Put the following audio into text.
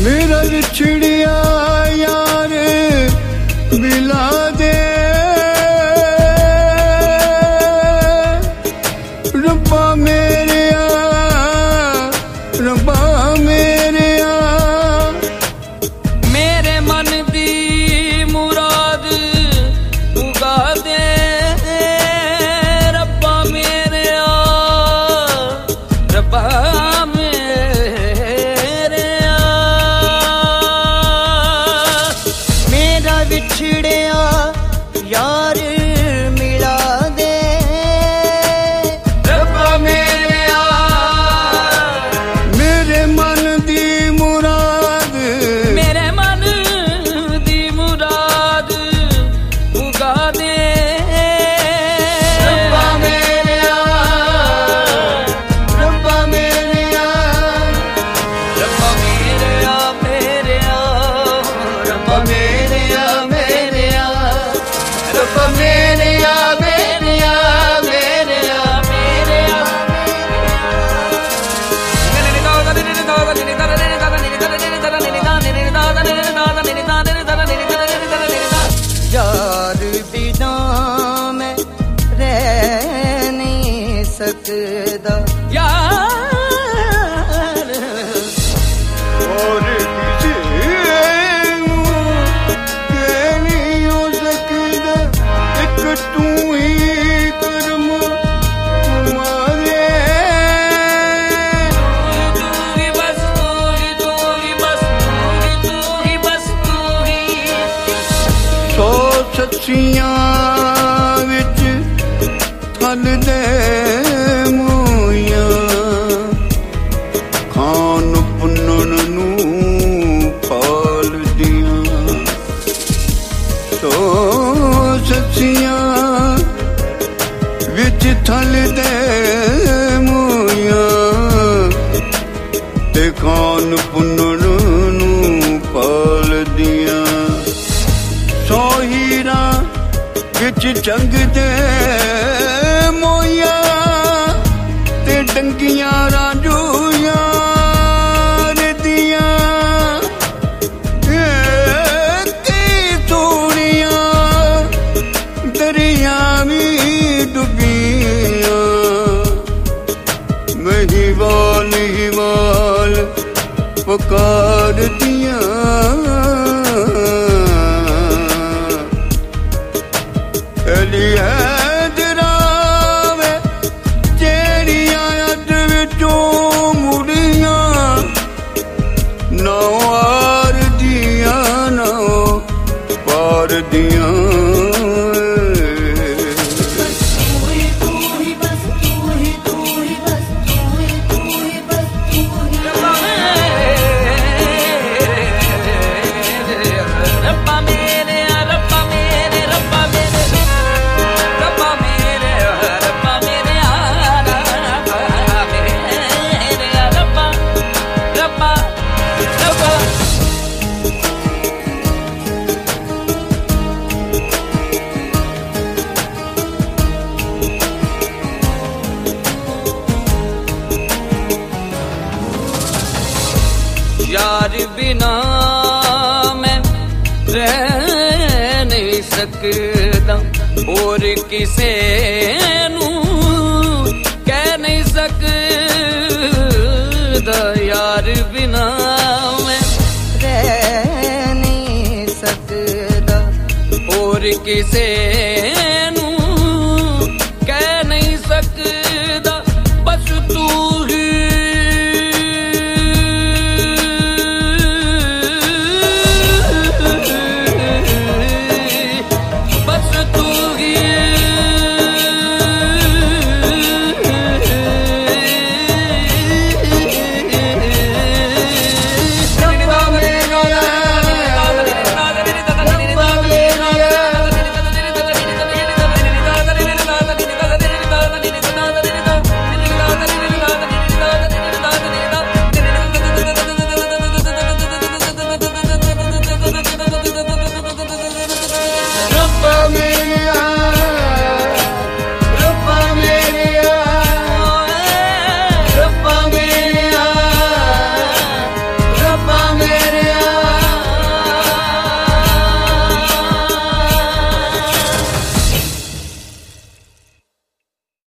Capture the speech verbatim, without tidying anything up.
मेरा विछड़िया यार मिला दे रब्बा मेरे रब्बा मेरे मेरे मन दी मुराद उगा दे रब्बा मेरे रब्बा विछड़िया यार मिला दे रब्बा मेरे मेरे मन दी मुराद मेरे मन दी मुराद उगा दे रब्बा मेरे रब्बा मेरे रब्बा मेरे मेरे रब्बा मेरे रब्बा मेरे या मेरे या मेरे या मेरे या यार बिना मैं रह नहीं सकदा यार और किसी तू ही कर्म मारे तू ही बस तू ही तू ही बस तू ही तू ही बस तू ही सौ सच्चियां विच थल दे मोइयां खान पुन्नन नू पाल दियां सौ सच्चियां विच थल दे मोइयां ते खान पुन्नन नू पाल दियां सौ हीरा विच जंग दे मोइयां ते डंगियां रांझूयां दियां की तूड़ियां दरिया भी डुबियां महिवाल हिवाल पुकार दियां अली हैदरावे जेड़ियां अज विचों मुड़ियां नौ आर दियां नौ पार दियां यार बिना मैं रह नहीं सकदा और किसे नू कह नहीं सकदा यार बिना मैं रह नहीं सकदा और किसे